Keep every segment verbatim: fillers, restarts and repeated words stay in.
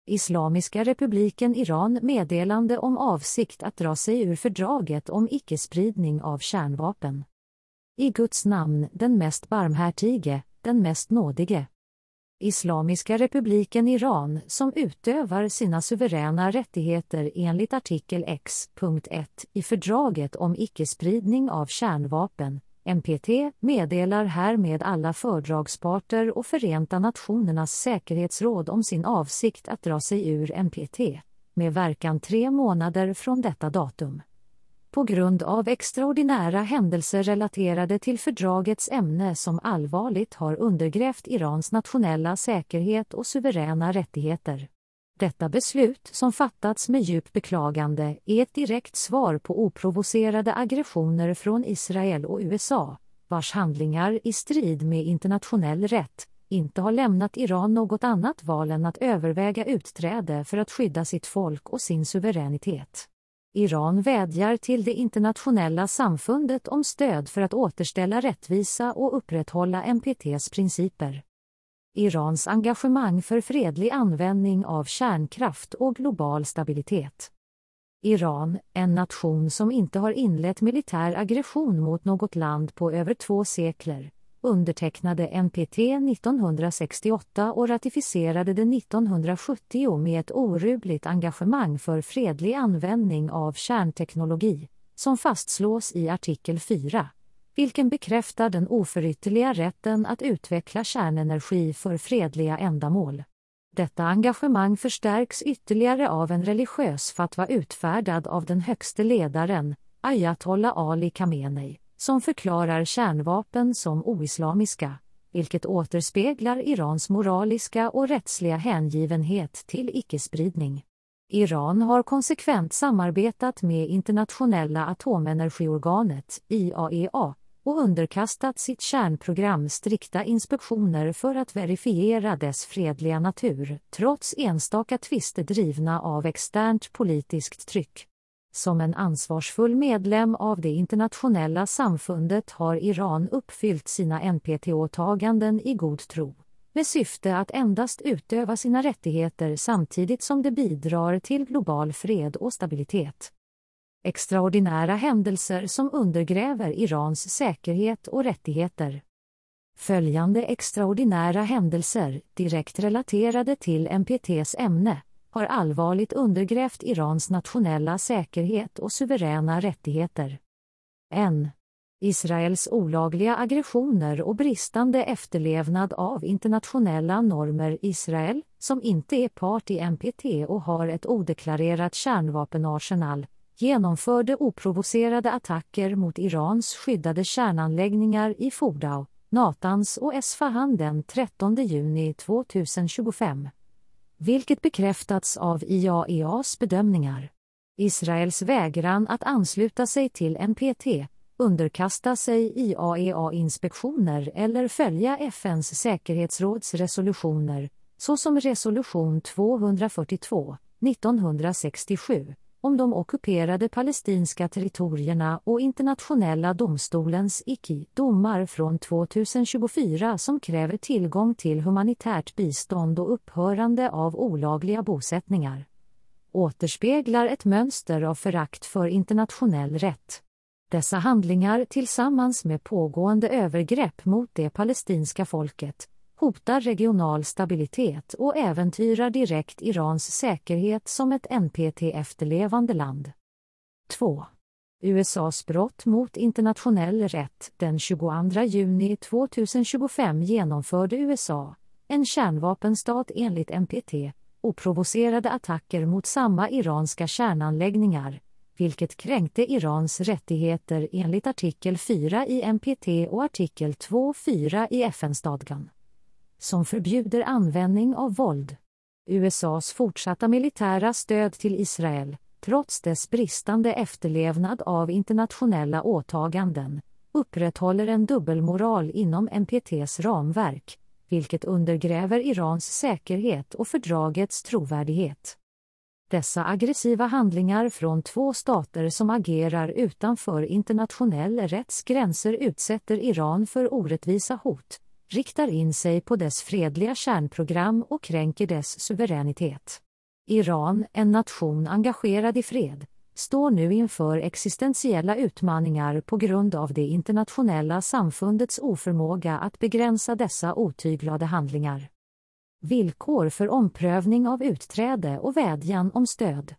Islamiska republiken Iran meddelande om avsikt att dra sig ur fördraget om icke-spridning av kärnvapen. I Guds namn, den mest barmhärtige, den mest nådige. Islamiska republiken Iran, som utövar sina suveräna rättigheter enligt artikel X punkt ett i fördraget om icke-spridning av kärnvapen, N P T, meddelar härmed alla fördragsparter och Förenta Nationernas säkerhetsråd om sin avsikt att dra sig ur N P T, med verkan tre månader från detta datum. På grund av extraordinära händelser relaterade till fördragets ämne som allvarligt har undergrävt Irans nationella säkerhet och suveräna rättigheter. Detta beslut, som fattats med djup beklagande, är ett direkt svar på oprovocerade aggressioner från Israel och U S A, vars handlingar i strid med internationell rätt inte har lämnat Iran något annat val än att överväga utträde för att skydda sitt folk och sin suveränitet. Iran vädjar till det internationella samfundet om stöd för att återställa rättvisa och upprätthålla N P T:s principer. Irans engagemang för fredlig användning av kärnkraft och global stabilitet. Iran, en nation som inte har inlett militär aggression mot något land på över två sekler, undertecknade N P T nittonhundrasextioåtta och ratificerade det nittonhundrasjuttio med ett orubbligt engagemang för fredlig användning av kärnteknologi, som fastslås i artikel fyra, vilken bekräftar den oförytterliga rätten att utveckla kärnenergi för fredliga ändamål. Detta engagemang förstärks ytterligare av en religiös fatwa utfärdad av den högste ledaren, Ayatollah Ali Khamenei, som förklarar kärnvapen som oislamiska, vilket återspeglar Irans moraliska och rättsliga hängivenhet till icke-spridning. Iran har konsekvent samarbetat med Internationella atomenergiorganet, I A E A, och underkastat sitt kärnprogram strikta inspektioner för att verifiera dess fredliga natur, trots enstaka tvister drivna av externt politiskt tryck. Som en ansvarsfull medlem av det internationella samfundet har Iran uppfyllt sina N P T-åtaganden i god tro, med syfte att endast utöva sina rättigheter samtidigt som det bidrar till global fred och stabilitet. Extraordinära händelser som undergräver Irans säkerhet och rättigheter. Följande extraordinära händelser, direkt relaterade till N P T:s ämne, har allvarligt undergrävt Irans nationella säkerhet och suveräna rättigheter. ett. Israels olagliga aggressioner och bristande efterlevnad av internationella normer. Israel, som inte är part i N P T och har ett odeklarerat kärnvapenarsenal, genomförde oprovocerade attacker mot Irans skyddade kärnanläggningar i Fordow, Natanz och Esfahan den trettonde juni tjugohundratjugofem. Vilket bekräftats av I A E A:s bedömningar. Israels vägran att ansluta sig till N P T, underkasta sig I A E A-inspektioner eller följa F N:s säkerhetsråds resolutioner, såsom resolution tvåhundrafyrtiotvå, nittonhundrasextiosju, om de ockuperade palestinska territorierna och internationella domstolens I C I-domar från tjugotjugofyra som kräver tillgång till humanitärt bistånd och upphörande av olagliga bosättningar, återspeglar ett mönster av förakt för internationell rätt. Dessa handlingar tillsammans med pågående övergrepp mot det palestinska folket hotar regional stabilitet och äventyrar direkt Irans säkerhet som ett N P T-efterlevande land. två. U S A:s brott mot internationell rätt. Den tjugoandra juni tjugotjugofem genomförde U S A, en kärnvapenstat enligt N P T, oprovocerade attacker mot samma iranska kärnanläggningar, vilket kränkte Irans rättigheter enligt artikel fyra i N P T och artikel två punkt fyra i F N-stadgan, som förbjuder användning av våld. U S A:s fortsatta militära stöd till Israel, trots dess bristande efterlevnad av internationella åtaganden, upprätthåller en dubbelmoral inom N P T:s ramverk, vilket undergräver Irans säkerhet och fördragets trovärdighet. Dessa aggressiva handlingar från två stater som agerar utanför internationell rätts gränser utsätter Iran för orättvisa hot, riktar in sig på dess fredliga kärnprogram och kränker dess suveränitet. Iran, en nation engagerad i fred, står nu inför existentiella utmaningar på grund av det internationella samfundets oförmåga att begränsa dessa otyglade handlingar. Villkor för omprövning av utträde och vädjan om stöd.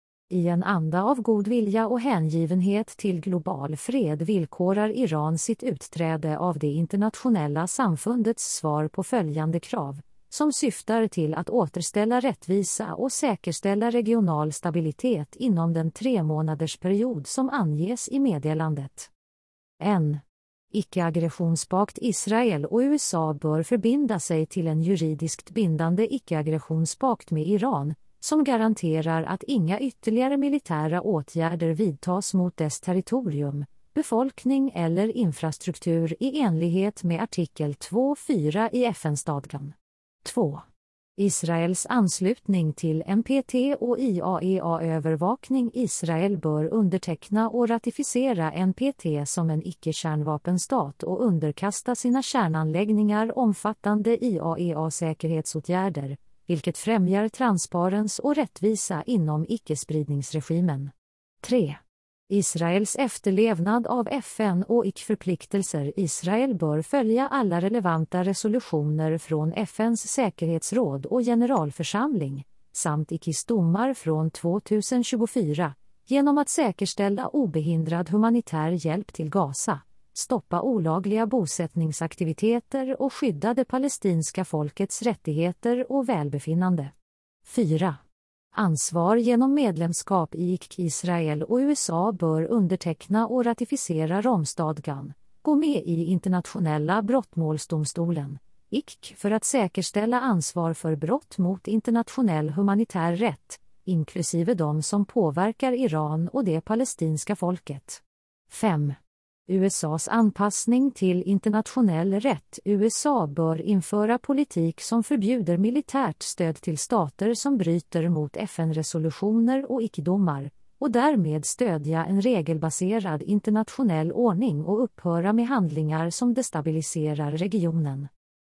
I en anda av god vilja och hängivenhet till global fred villkorar Iran sitt utträde av det internationella samfundets svar på följande krav, som syftar till att återställa rättvisa och säkerställa regional stabilitet inom den tre månaders period som anges i meddelandet. ett. Icke-aggressionspakt. Israel och U S A bör förbinda sig till en juridiskt bindande icke-aggressionspakt med Iran, som garanterar att inga ytterligare militära åtgärder vidtas mot dess territorium, befolkning eller infrastruktur i enlighet med artikel två punkt fyra i F N-stadgan. två. Israels anslutning till N P T och I A E A-övervakning. Israel bör underteckna och ratificera N P T som en icke-kärnvapenstat och underkasta sina kärnanläggningar omfattande I A E A-säkerhetsåtgärder, vilket främjar transparens och rättvisa inom icke-spridningsregimen. tre. Israels efterlevnad av F N och icke-förpliktelser. Israel bör följa alla relevanta resolutioner från F N:s säkerhetsråd och generalförsamling, samt icke-s domar från tjugohundratjugofyra, genom att säkerställa obehindrad humanitär hjälp till Gaza, stoppa olagliga bosättningsaktiviteter och skydda det palestinska folkets rättigheter och välbefinnande. fyra. Ansvar genom medlemskap i I C K. Israel och U S A bör underteckna och ratificera Romstadgan, gå med i Internationella brottmålsdomstolen, I C K, för att säkerställa ansvar för brott mot internationell humanitär rätt, inklusive de som påverkar Iran och det palestinska folket. fem. U S As anpassning till internationell rätt. U S A bör införa politik som förbjuder militärt stöd till stater som bryter mot F N-resolutioner och icke-domar, och därmed stödja en regelbaserad internationell ordning och upphöra med handlingar som destabiliserar regionen.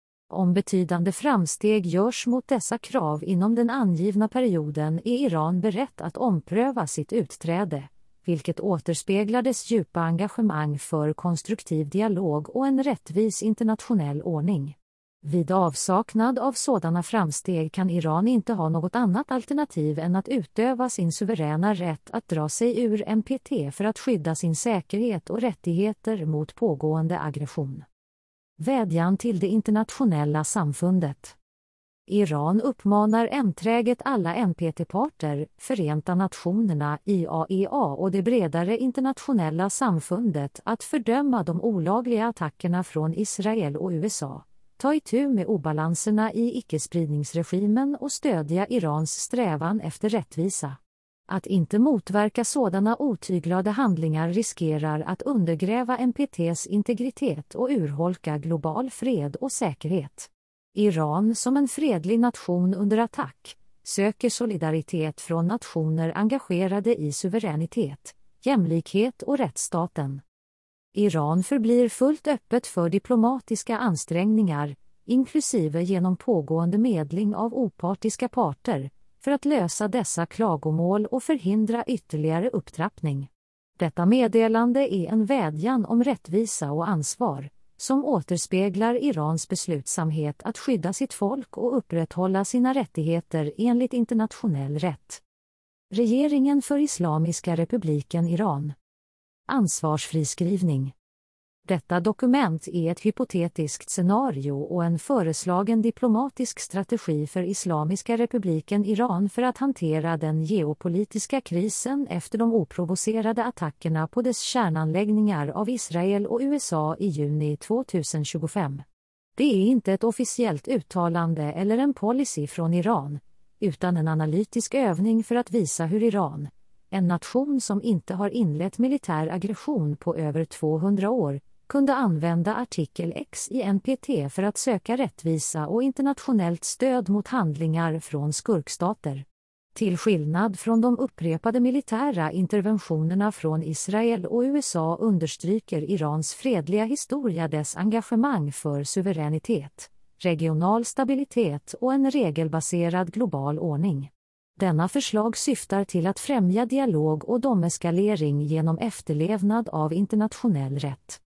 Om betydande framsteg görs mot dessa krav inom den angivna perioden är Iran berett att ompröva sitt utträde, vilket återspeglar dess djupa engagemang för konstruktiv dialog och en rättvis internationell ordning. Vid avsaknad av sådana framsteg kan Iran inte ha något annat alternativ än att utöva sin suveräna rätt att dra sig ur N P T för att skydda sin säkerhet och rättigheter mot pågående aggression. Vädjan till det internationella samfundet. Iran uppmanar enträget alla N P T-parter, Förenta Nationerna, I A E A och det bredare internationella samfundet att fördöma de olagliga attackerna från Israel och U S A, ta itu med obalanserna i icke-spridningsregimen och stödja Irans strävan efter rättvisa. Att inte motverka sådana otyglade handlingar riskerar att undergräva N P T:s integritet och urholka global fred och säkerhet. Iran, som en fredlig nation under attack, söker solidaritet från nationer engagerade i suveränitet, jämlikhet och rättsstaten. Iran förblir fullt öppet för diplomatiska ansträngningar, inklusive genom pågående medling av opartiska parter, för att lösa dessa klagomål och förhindra ytterligare upptrappning. Detta meddelande är en vädjan om rättvisa och ansvar, som återspeglar Irans beslutsamhet att skydda sitt folk och upprätthålla sina rättigheter enligt internationell rätt. Regeringen för Islamiska republiken Iran. Ansvarsfriskrivning. Detta dokument är ett hypotetiskt scenario och en föreslagen diplomatisk strategi för Islamiska republiken Iran för att hantera den geopolitiska krisen efter de oprovocerade attackerna på dess kärnanläggningar av Israel och U S A i juni tjugohundratjugofem. Det är inte ett officiellt uttalande eller en policy från Iran, utan en analytisk övning för att visa hur Iran, en nation som inte har inlett militär aggression på över tvåhundra år, kunde använda artikel X i N P T för att söka rättvisa och internationellt stöd mot handlingar från skurkstater. Till skillnad från de upprepade militära interventionerna från Israel och U S A understryker Irans fredliga historia dess engagemang för suveränitet, regional stabilitet och en regelbaserad global ordning. Denna förslag syftar till att främja dialog och domeskalering genom efterlevnad av internationell rätt.